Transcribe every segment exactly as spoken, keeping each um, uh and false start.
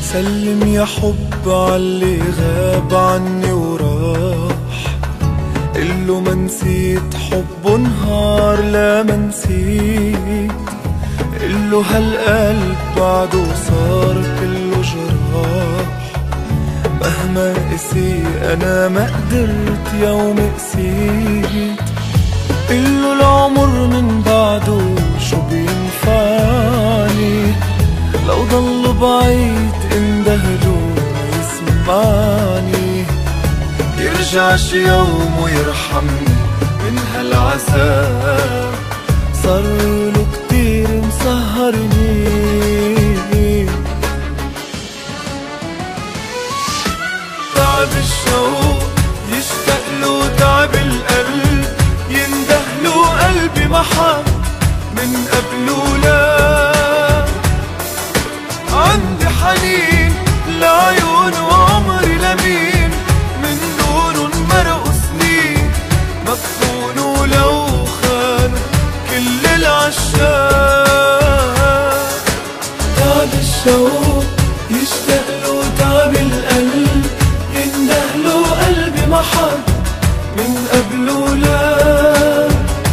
سلم يا حب عاللي غاب عني وراح، قله ما نسيت حبه نهار لا ما نسيت، قله هالقلب بعده صار كله جراح، مهما قسي انا ما قدرت يوم قسيت، قله العمر من بعده شو بينفعني، لو ضل بعيد اندهله يسمعني، يرجع شي يوم ويرحمني من هالعذاب، صارله كتير مسهرني. تعب الشوق يشتاقله، تعب القلب يندهله، قلبي ما حب من قبله لا، عندي حنين لعيون وعمري لمين، من دونه مرقوا سنين، مدفونوا لو خانوا كل العشاق. تعب الشوق يشتاقله، تعب القلب يندهله، قلبي ما حب من قبله لا،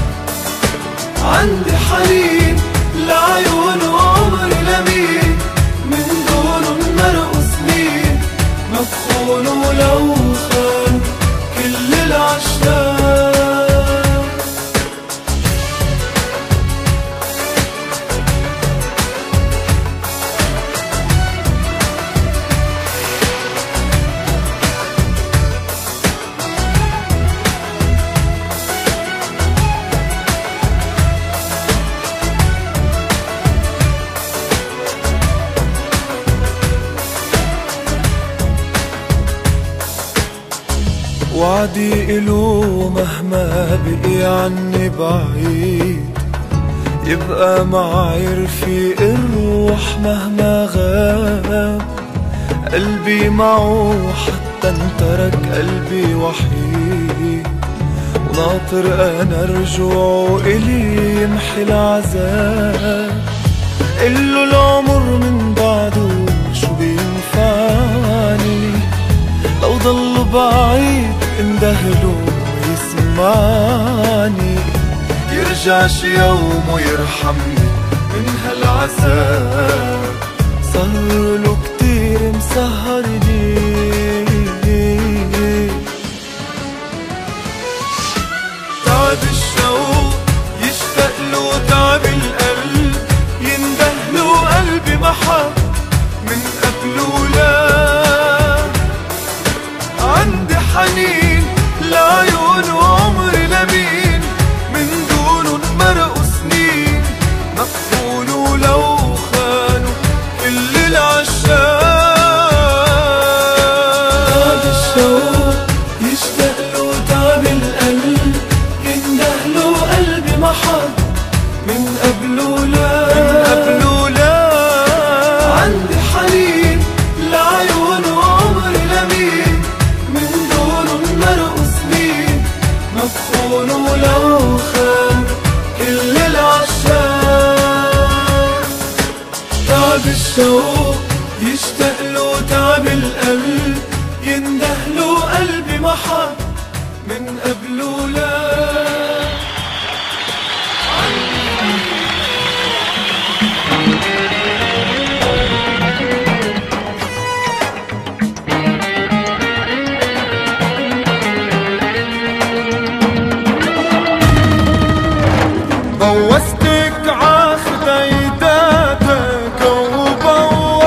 عندي حنين لعيون وعمري لمين، من دونه مرقوا سنين، مدفونوا لو خانوا كل العشاق. وعدي إله مهما بقي عني بعيد، يبقى معي رفيق الروح مهما غاب، قلبي معه حتى انترك قلبي وحيد، وناطر أنا رجوعه إلي يمحي العذاب، قله العمر من بعده شو بينفعني، لو ضل بعيد اندهله يسمعني، يرجع شي يوم ويرحمني من هالعذاب، صارله كتير مسهرني. تعب الشوق يشتاقله، تعب القلب يندهله، قلبي ما حب من قبله لا، عندي حنين لعيون وعمري لمين، من دونه مرقوا سنين، مدفونوا لو خانوا كل العشاق. تعب الشوق يشتاقله، تعب القلب يندهله، قلبي ما حب من قبله لا، من قبله لا، عندي حنين لعيون وعمري لمين، من دونه مرقوا سنين، مدفونوا لو خان كل العشاق. تعب الشوق يشتاقله، تعب القلب يندهله، قلبي ما حب من قبله لا. بوستك عخديداتك وبوستك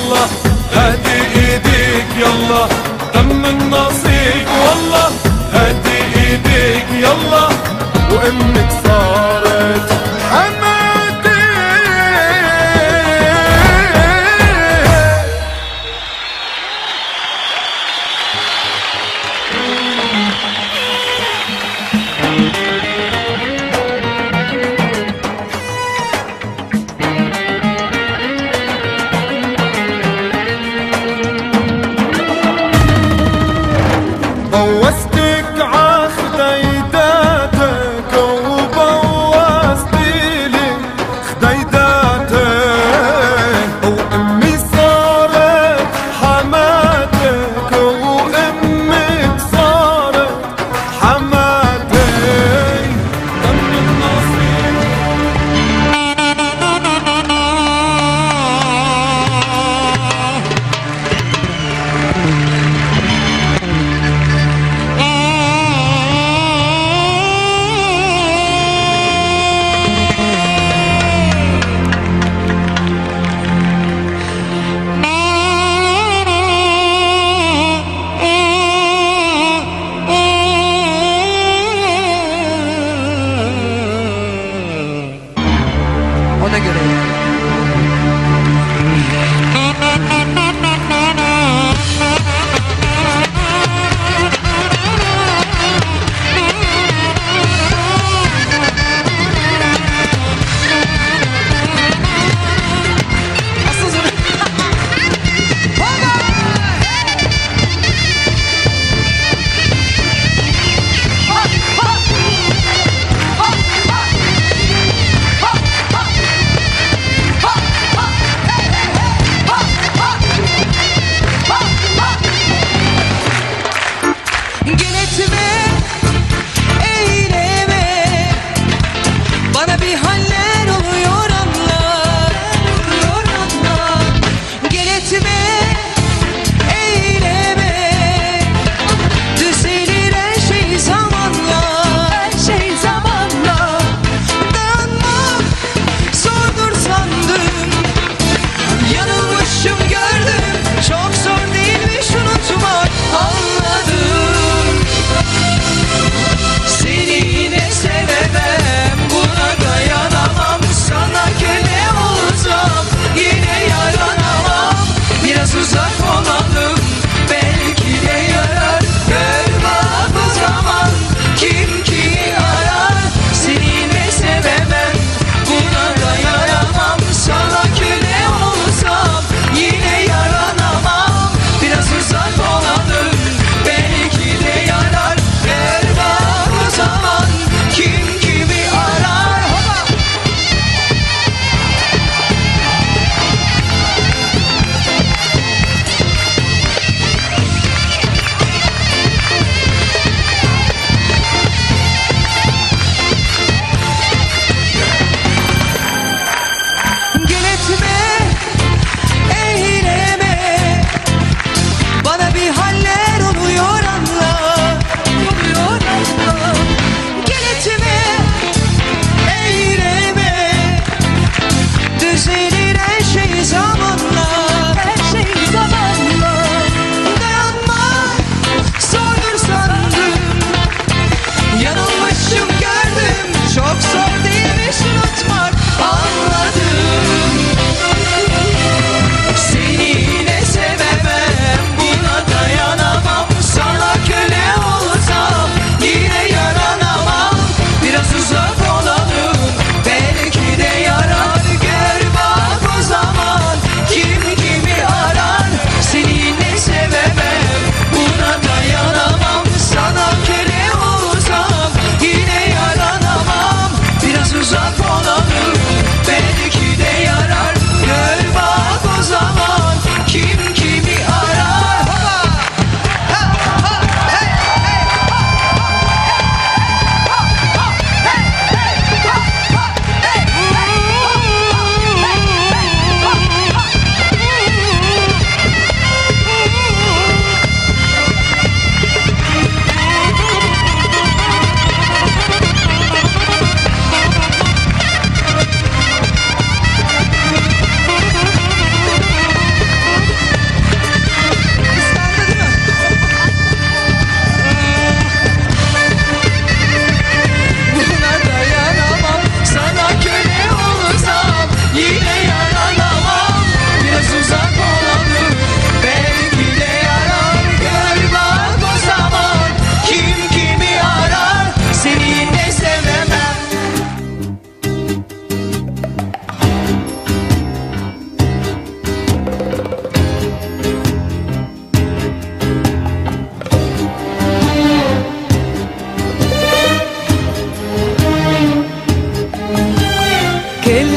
يلا هدي ايديك يلا دم النصيب والله هدي ايديك يلا وامك صارت حماتي. بوستك عخديداتك وبوستي لي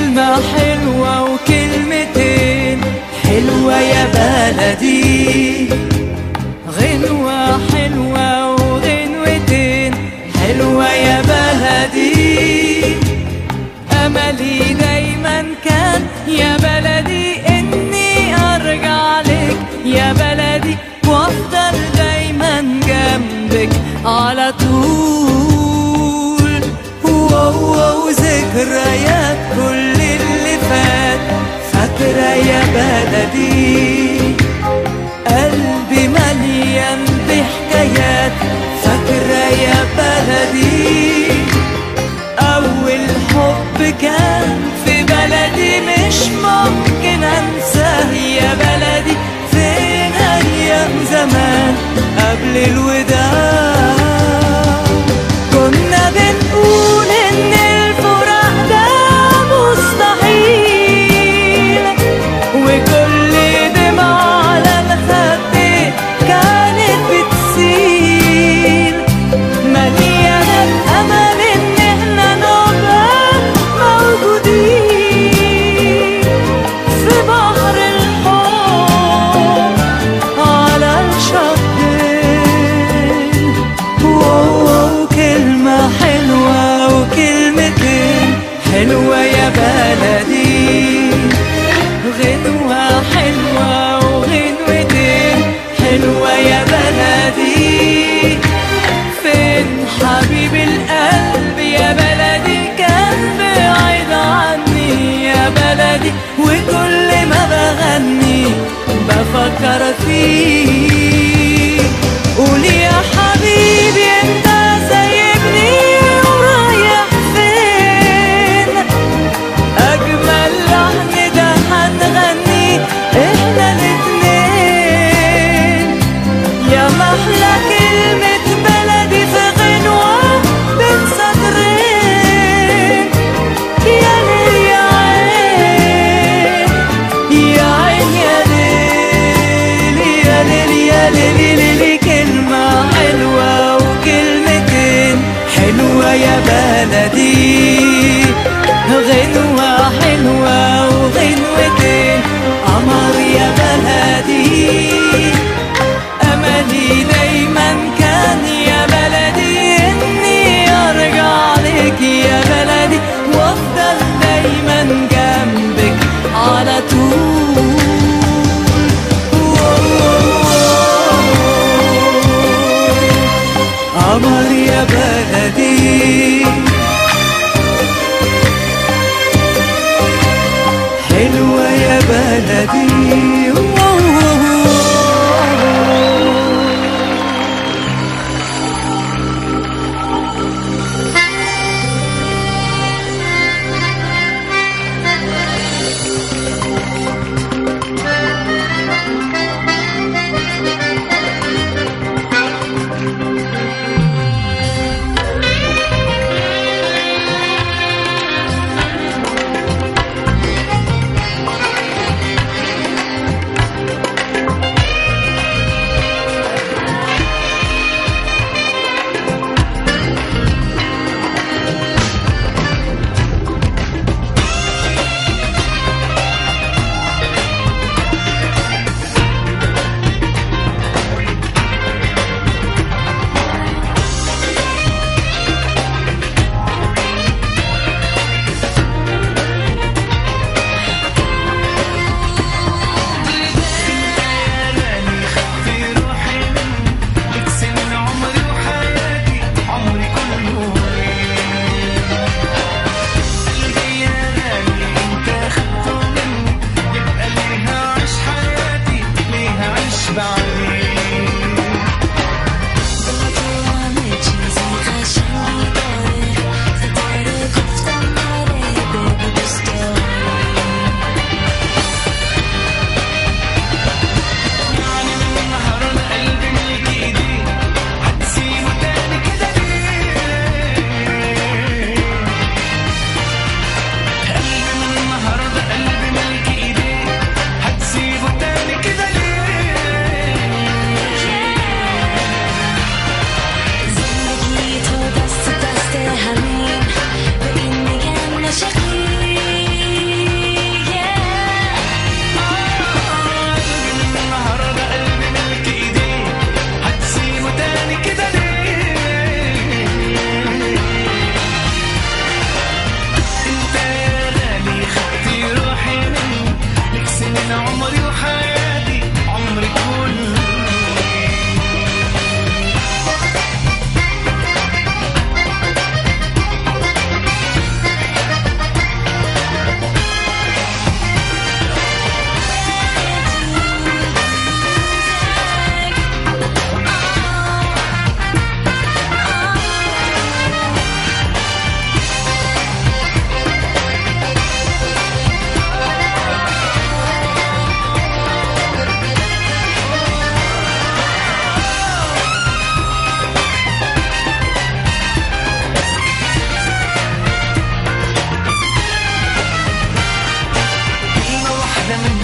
كلمة حلوة وكلمتين حلوة يا بلدي، غنوة حلوة وغنوتين حلوة يا بلدي. أملي دايما كان يا بلدي إني أرجع لك يا بلدي، وأفضل دايما جنبك على طول. واو ذكريات كل اللي فات فاكرة يا بلدي، قلبي مليان بحكايات فاكرة يا بلدي. أول حب كان في بلدي مش ممكن أنساه يا بلدي، فين أيام زمان قبل الوداع كنا بنقول إن الفراق ده مستحيل، وكل دمعة على الخدين كانت بتسيل، مليانة الأمل إن إحنا نبقى موجودين في بحر الحب على الشطين. واو كلمة حلوة وكلمتين حلوة يا بلدي، غنوة حلوة وغنوتين حلوة يا بلدي. فين حبيب القلب يا بلدي كان بعيد عني يا بلدي، وكل ما بغني بفكر فيه. قول يا حبيبي انت سايبني ورايح فين، اجمل لحن ده هنغني احنا الاتنين، يا محلى كلمة بلدي في غنوة بين سطرين. يا ليل يا عين يا عين يا ليل يا ليل يا ليل ليل، كلمة حلوة وكلمتين حلوة يا بلدي، غنوة حلوة وغنوتين قمر يا بلدي. أملي دايما كان يا بلدي إني أرجع لك يا بلدي، وأفضل دايما جنبك على طول. قمر يا بلدي، حلوة يا بلدي.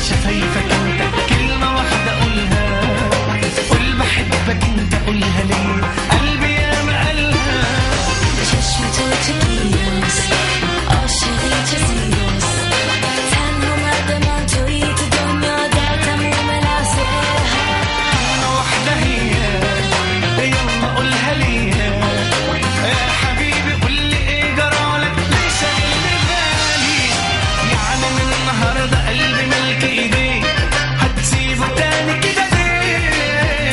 شفايفك انت كلمة واحدة قولها، قول بحبك انت قولها ليه قلبي يا ما قالها. چشم تو چیز عاشقی چیز تنها مرد من تویی تو دنیا در تموم لحظه ها. كلمة واحدة هي يلا قولها ليا يا حبيبي قولي ايه جرالك ليه شاغلني بالي. يعني من النهارده قلبي ملك ايديك هتسيبه تاني كده ليه؟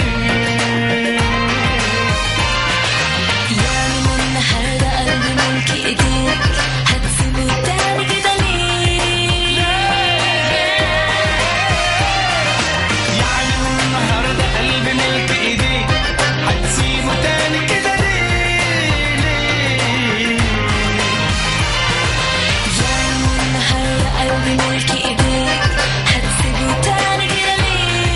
يعني من النهارده قلبي ملك ايديك هتسيبه تاني كده ليه؟ يعني من النهارده قلبي ملك ايديك هتسيبه تاني كده ليه ليه؟ يعني من النهارده قلبي ملك ايديك هتسيبه تاني كده ليه؟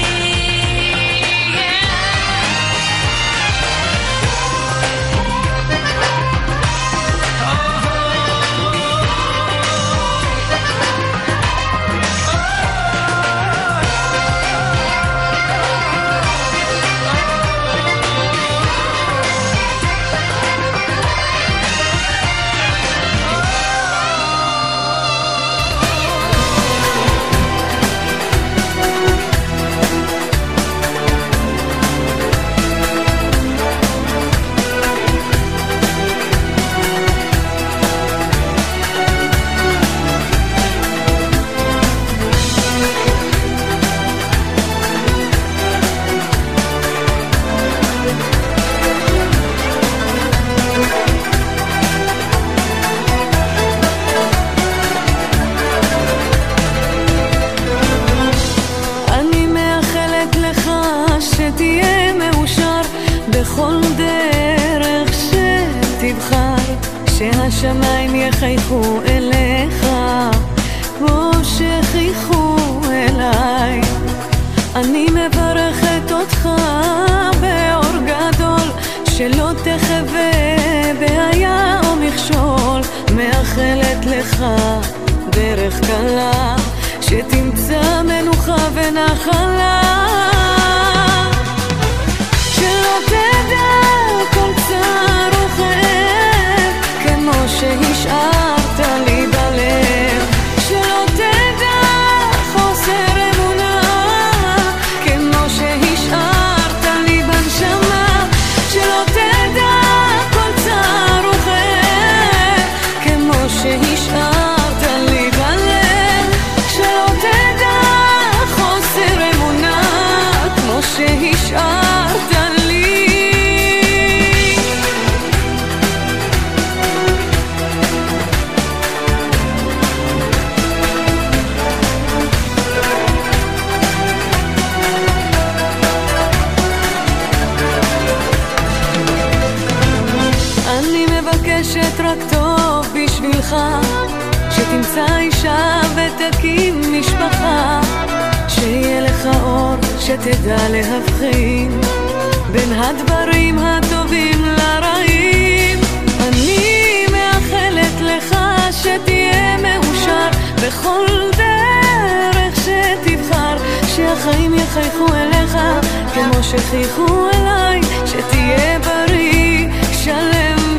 אני מאחלת לך שתהיה מאושר בכל דרך שתבחר, שהשמיים יחייכו אליך כמו שחייכו אליי. אני מברכת אותך באור גדול, שלא תחווה בעיה או מכשול. מאחלת לך דרך קלה, שתמצא מנוחה ונחלה, שלא תדע כל צער וכאב כמו שהשארת לי בלב, שלא תדע חוסר אמונה כמו שהשארת לי בנשמה, שלא תדע כל צער וכאב כמו שהשארת לי בלב, שלא תדע חוסר אמונה כמו שהשארת לי. אני מבקשת רק טוב בשבילך, שתמצא אישה ותקים משפחה, שיהיה לך אור שתדע להבחין בין הדברים הטובים לרעים. אני מאחלת לך שתהיה מאושר בכל דרך שתבחר, שהחיים יחייכו אליך כמו שחייכו אליי, שתהיה בריא שלם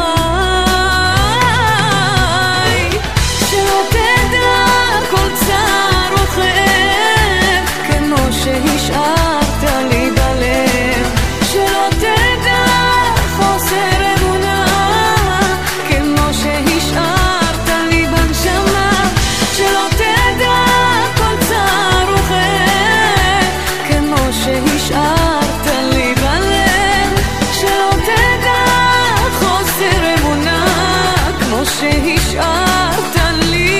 וחי, שלא תדע כל צער וכאב כמו שהשארת לי בלב, שלא תדע חוסר אמונה כמו שהשארת לי בנשמה, שלא תדע כל צער וכאב כמו שהשארת לי בלב, שלא תדע חוסר אמונה כמו שהשארת לי.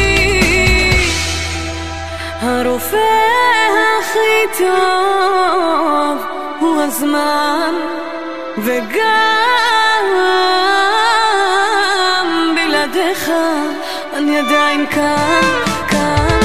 הרופא הכי טוב הוא הזמן, וגם בלעדיך אני עדיין כאן, כאן,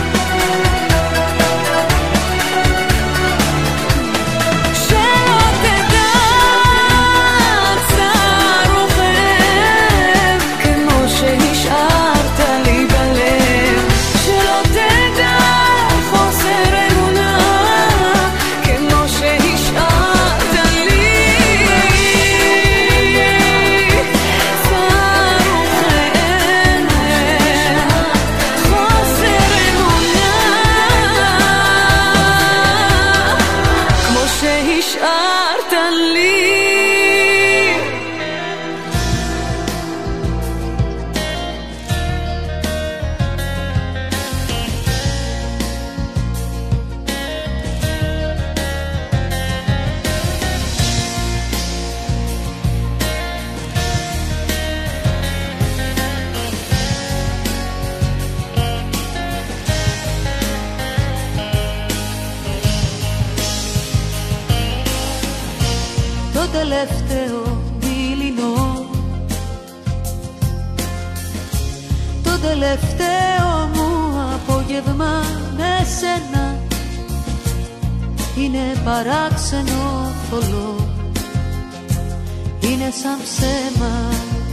כאן. שלא αρταλή. Το τελευταίο δειλινό, το τελευταίο μου απόγευμα με σένα είναι παράξενο θολό, είναι σαν ψέμα.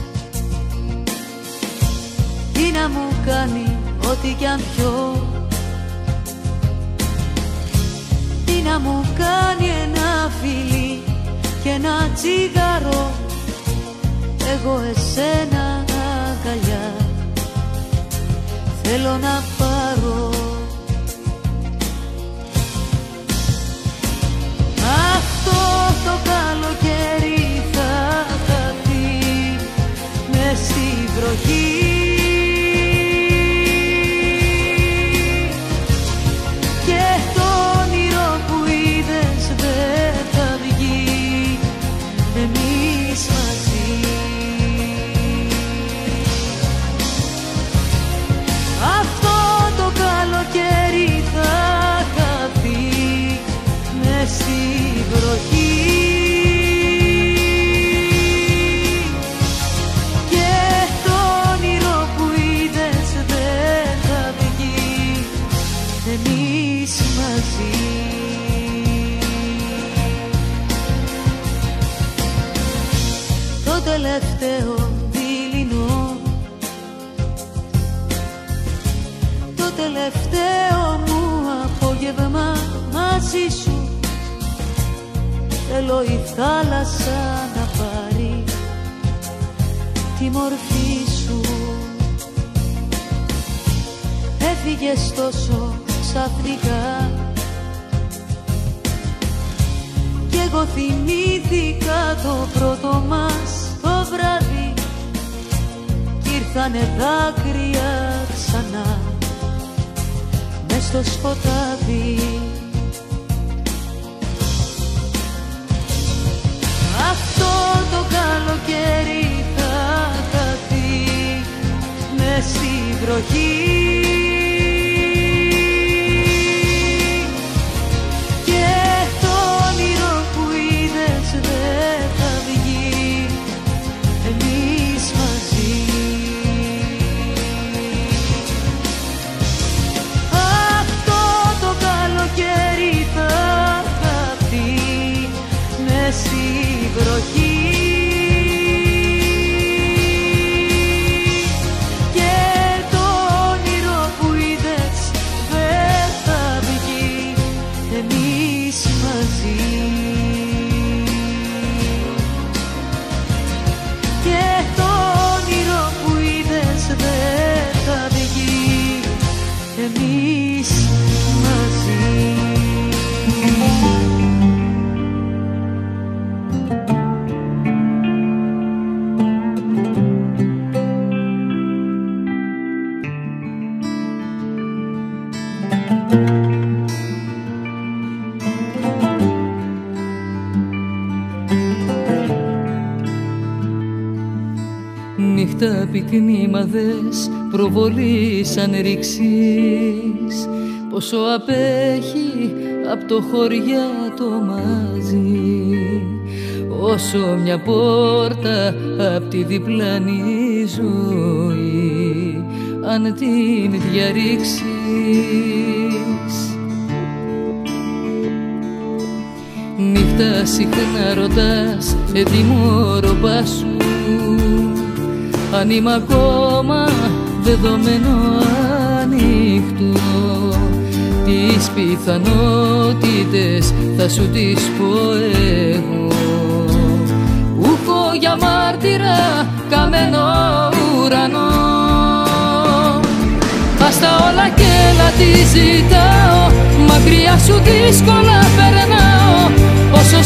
Τι να μου κάνει ό,τι κι αν πιω, τι να μου κάνει ένα φιλί και ένα τσιγάρο, εγώ εσένα αγκαλιά θέλω να πάρω. Αυτό το καλοκαίρι θα χαθεί μες στη βροχή και το όνειρο που είδες δεν θα βγει εμείς μαζί. Αυτό το καλοκαίρι θα χαθεί μες στη βροχή και το όνειρο που είδες δεν θα βγει εμείς μαζί. Το τελευταίο δειλινό, το τελευταίο μου απόγευμα μαζί σου, θέλω η θάλασσα να πάρει τη μορφή σου. Έφυγες τόσο ξαφνικά κι εγώ θυμήθηκα το πρώτο μας το βράδυ κι ήρθανε δάκρυα ξανά μες στο σκοτάδι. Αυτό το καλοκαίρι θα χαθεί μες στη βροχή και το όνειρο που είδες δεν θα βγει εμείς μαζί. Αυτό το καλοκαίρι θα χαθεί μες στη βροχή και το όνειρο που είδες δεν θα βγει εμείς μαζί. Και το όνειρο που είδες δεν θα βγει εμείς μαζί. Νύχτα πυκνή μα δες προβολή σαν ρήξεις, πόσο απέχει απ' το χωριάτο μαζί, όσο μια πόρτα απ' τη διπλανή ζωή αν την διαρρήξεις. Νύχτα συχνά ρωτάς τι μωροπά σου, αν είμαι ακόμα δεδομένο ανοιχτό, τις πιθανότητες θα σου τις πω εγώ. Ούχω για μάρτυρα καμένο ουρανό, ας τα όλα και να τη ζητάω, μακριά σου δύσκολα περνάω, όσο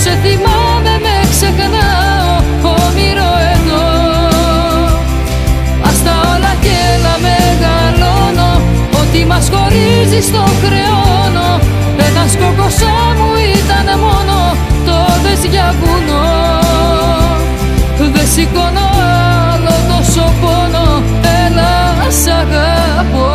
σηκώνω άλλο τόσο πόνο. Έλα σ' αγαπώ.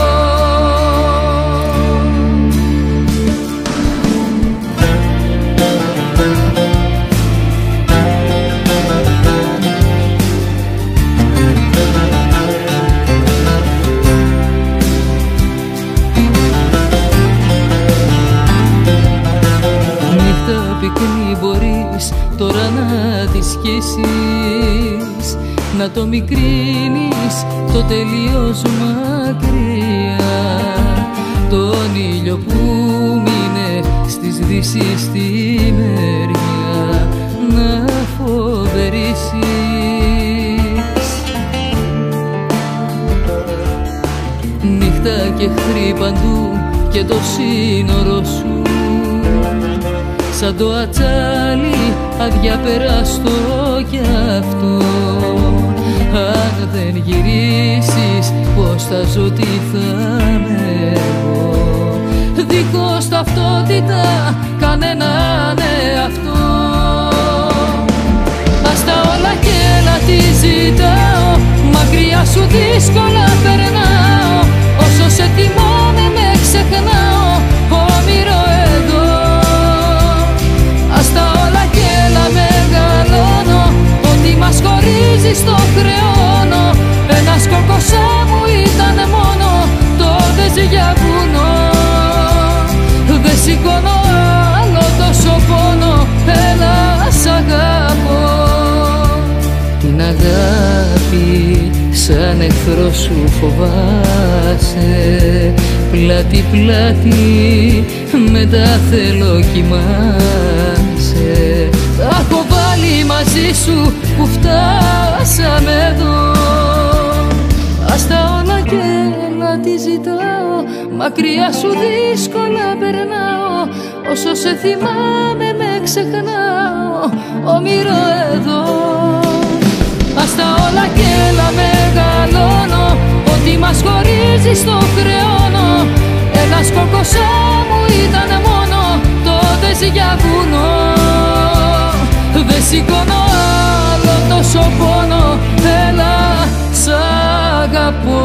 Πικρή μπορείς τώρα να τη σκίσεις, να το μικρύνεις το τελείως μακριά, τον ήλιο που μείνε στις δύσεις στη μεριά να φοβερίσεις. Νύχτα και εχθροί παντού και το σύνορο σου σαν το ατσάλι αδιαπεραστό κι αυτό. Αν δεν γυρίσεις πως θα ζω, τι θα είμαι εγώ, δίχως ταυτότητα κανέναν εαυτό. Ας τα όλα και να τη ζητάω, μακριά σου δύσκολα περνάω. Όσο σε θυμάμαι με ξεχνάω, όμοιρο εδώ. Ας τα όλα και έλα μεγαλώνω, ό,τι μας χωρίζει στο χρεώνω. Ένας κόκκοσά μου ήταν μόνο, τότε για βουνό. Δεν σηκώνω άλλο τόσο πόνο, έλα σ' αγαπώ. Την αγάπη σαν εχθρό σου φοβάσαι, πλάτη πλάτη μετά θέλω κοιμάσαι. Τα έχω βάλει μαζί σου που φτάσαμε εδώ. Ας τα όλα και να τη ζητάω, μακριά σου δύσκολα περνάω. Όσο σε θυμάμαι με ξεχνάω, όμοιρο εδώ. Ας τα όλα και να μεγαλώνω, ό,τι μας χωρίζει στο χρεώνω. Ένας κόκκοσά μου ήταν μόνο, τότε για βουνό. Δεν σηκώνω άλλο τόσο πόνο, έλα σ' αγαπώ.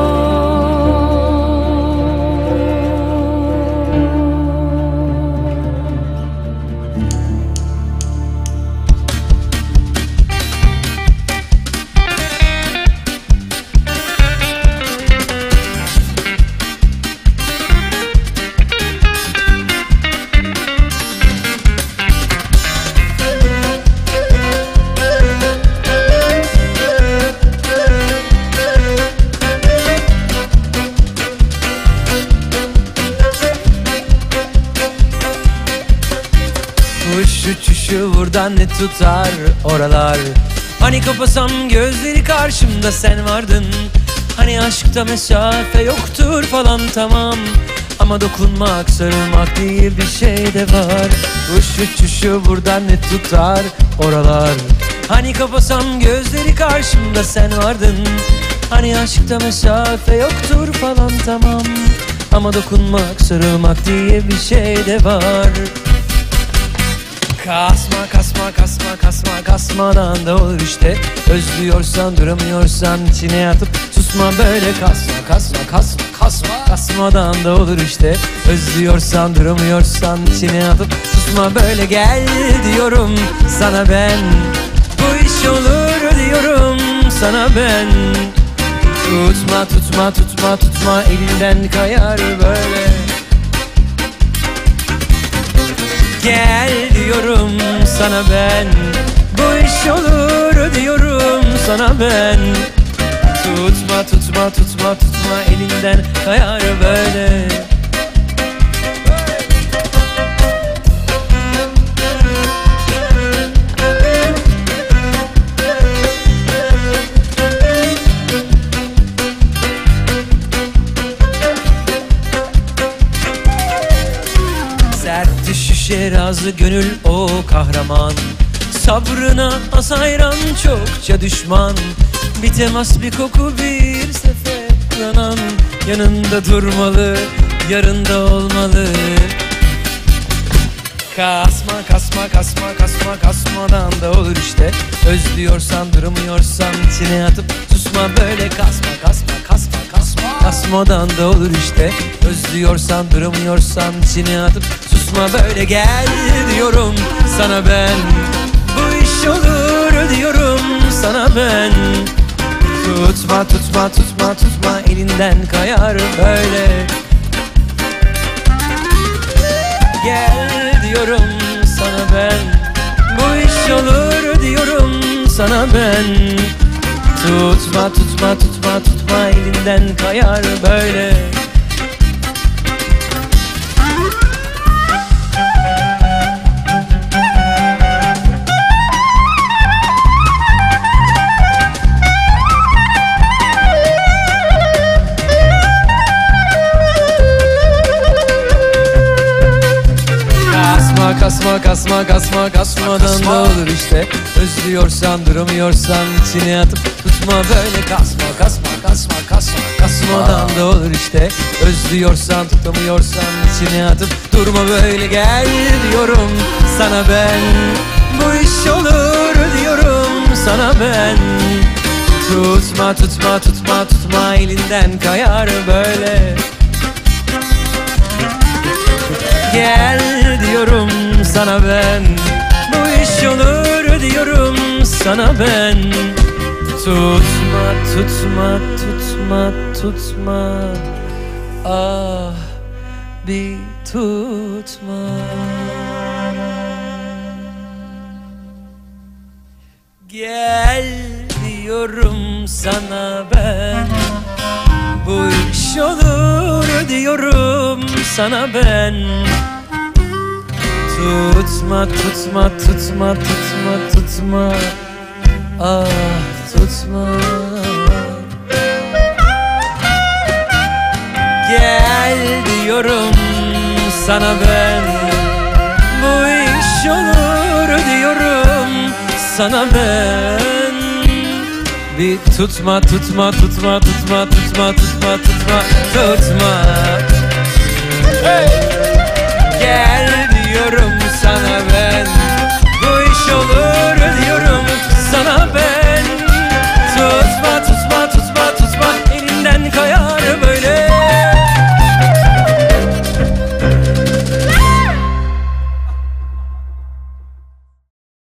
Buradan ne tutar oralar? Hani kapasam gözleri karşımda sen vardın. Hani aşkta mesafe yoktur falan, tamam. Ama dokunmak, sarılmak diye bir şey de var. Uç uçuşu buradan ne tutar oralar? Hani kapasam gözleri karşımda sen vardın. Hani aşkta mesafe yoktur falan, tamam. Ama dokunmak, sarılmak diye bir şey de var. Kasma kasma kasma kasma kasmadan da olur işte. Özlüyorsan duramıyorsan içine yatıp susma böyle. Kasma kasma kasma kasma kasmadan da olur işte. Özlüyorsan duramıyorsan içine yatıp susma böyle. Gel diyorum sana ben, bu iş olur diyorum sana ben. Tutma tutma tutma tutma elinden kayar böyle. Gel diyorum sana ben, bu iş olur diyorum sana ben. Tutma tutma tutma tutma elinden kayar böyle. Şerazı gönül o kahraman, sabrına az hayran çokça düşman. Bir temas bir koku bir sefer yanan, yanında durmalı yarında olmalı. Kasma kasma kasma kasma kasmadan da olur işte. Özlüyorsan duramıyorsan içine atıp susma böyle. Kasma kasma kasma kasma kasmadan da olur işte. Özlüyorsan duramıyorsan içine atıp susma böyle. Gel diyorum sana ben, bu iş olur diyorum sana ben. Tutma tutma tutma tutma elinden kayar böyle. Gel diyorum sana ben, bu iş olur diyorum sana ben. Tutma tutma tutma tutma elinden kayar böyle. Kasma kasma kasma kasmadan da olur işte. Özlüyorsan duramıyorsan içine atıp tutma böyle. Kasma kasma kasma kasma kasmadan da olur işte. Özlüyorsan tutamıyorsan içine atıp durma böyle. Gel diyorum sana ben, bu iş olur diyorum sana ben. Tutma tutma tutma tutma elinden kayar böyle. Gel diyorum sana ben, bu iş olur diyorum sana ben. Tutma tutma tutma tutma, ah bir tutma. Gel diyorum sana ben, bu iş olur diyorum sana ben. Tutma tutma tutma tutma tutma, ah tutma. Gel diyorum sana ben, bu iş olur diyorum sana ben. Bir tutma tutma tutma tutma tutma tutma tutma tutma. Hey! Gel